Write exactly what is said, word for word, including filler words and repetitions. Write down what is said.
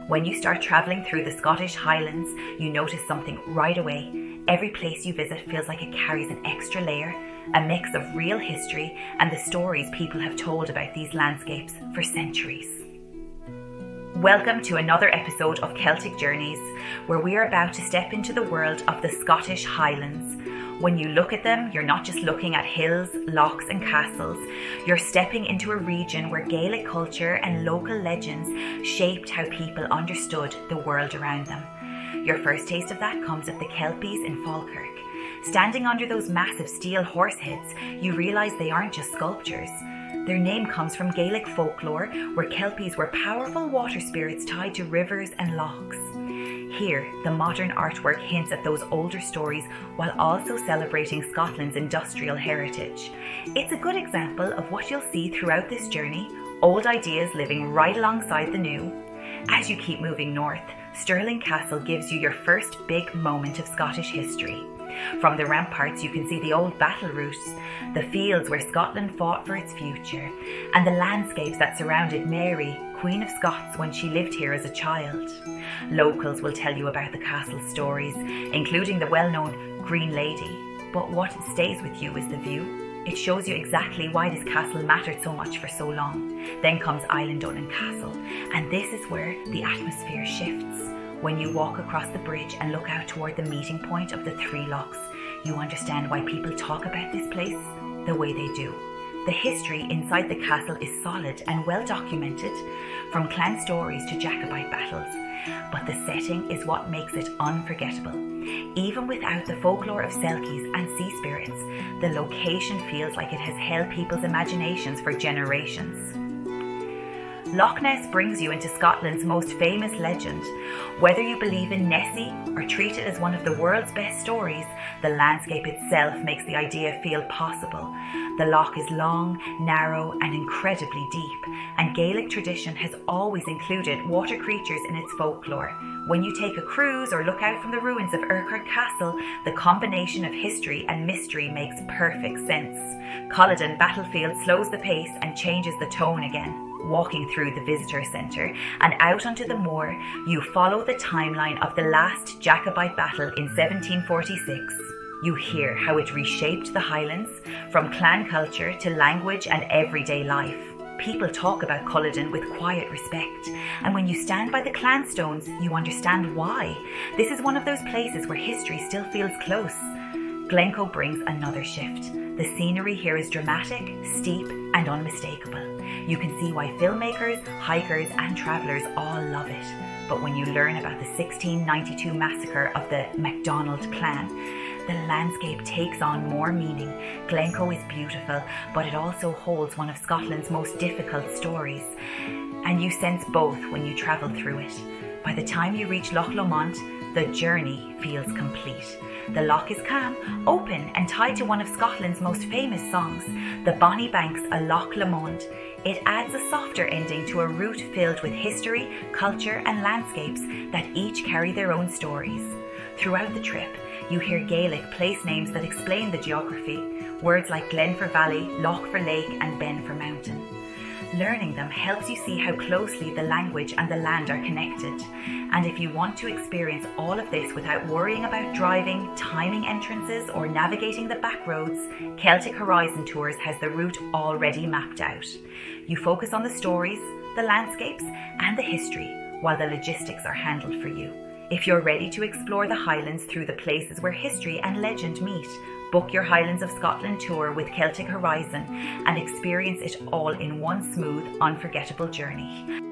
When you start travelling through the Scottish Highlands, you notice something right away. Every place you visit feels like it carries an extra layer, a mix of real history and the stories people have told about these landscapes for centuries. Welcome to another episode of Celtic Journeys, where we are about to step into the world of the Scottish Highlands. When you look at them, you're not just looking at hills, lochs and castles. You're stepping into a region where Gaelic culture and local legends shaped how people understood the world around them. Your first taste of that comes at the Kelpies in Falkirk. Standing under those massive steel horse heads, you realise they aren't just sculptures. Their name comes from Gaelic folklore, where Kelpies were powerful water spirits tied to rivers and lochs. Here, the modern artwork hints at those older stories while also celebrating Scotland's industrial heritage. It's a good example of what you'll see throughout this journey, old ideas living right alongside the new. As you keep moving north, Stirling Castle gives you your first big moment of Scottish history. From the ramparts you can see the old battle routes, the fields where Scotland fought for its future, and the landscapes that surrounded Mary, Queen of Scots, when she lived here as a child. Locals will tell you about the castle's stories, including the well-known Green Lady, but what stays with you is the view. It shows you exactly why this castle mattered so much for so long. Then comes Islandonnan Castle, and this is where the atmosphere shifts. When you walk across the bridge and look out toward the meeting point of the three lochs, you understand why people talk about this place the way they do. The history inside the castle is solid and well documented, from clan stories to Jacobite battles, but the setting is what makes it unforgettable. Even without the folklore of Selkies and sea spirits, the location feels like it has held people's imaginations for generations. Loch Ness brings you into Scotland's most famous legend. Whether you believe in Nessie or treat it as one of the world's best stories, the landscape itself makes the idea feel possible. The loch is long, narrow and incredibly deep, and Gaelic tradition has always included water creatures in its folklore. When you take a cruise or look out from the ruins of Urquhart Castle, the combination of history and mystery makes perfect sense. Culloden Battlefield slows the pace and changes the tone again. Walking through the visitor centre and out onto the moor, you follow the timeline of the last Jacobite battle in seventeen forty-six. You hear how it reshaped the Highlands, from clan culture to language and everyday life. People talk about Culloden with quiet respect, and when you stand by the clan stones, you understand why. This is one of those places where history still feels close. Glencoe brings another shift. The scenery here is dramatic, steep and unmistakable. You can see why filmmakers, hikers and travellers all love it. But when you learn about the sixteen ninety-two massacre of the MacDonald clan, the landscape takes on more meaning. Glencoe is beautiful, but it also holds one of Scotland's most difficult stories. And you sense both when you travel through it. By the time you reach Loch Lomond, the journey feels complete. The loch is calm, open and tied to one of Scotland's most famous songs, the Bonnie Banks a Loch Lomond. It adds a softer ending to a route filled with history, culture and landscapes that each carry their own stories. Throughout the trip, you hear Gaelic place names that explain the geography, words like Glen for Valley, Loch for Lake and Ben for Mountain. Learning them helps you see how closely the language and the land are connected. And if you want to experience all of this without worrying about driving, timing entrances or navigating the back roads, Celtic Horizon Tours has the route already mapped out. You focus on the stories, the landscapes and the history, while the logistics are handled for you. If you're ready to explore the Highlands through the places where history and legend meet, book your Highlands of Scotland tour with Celtic Horizon and experience it all in one smooth, unforgettable journey.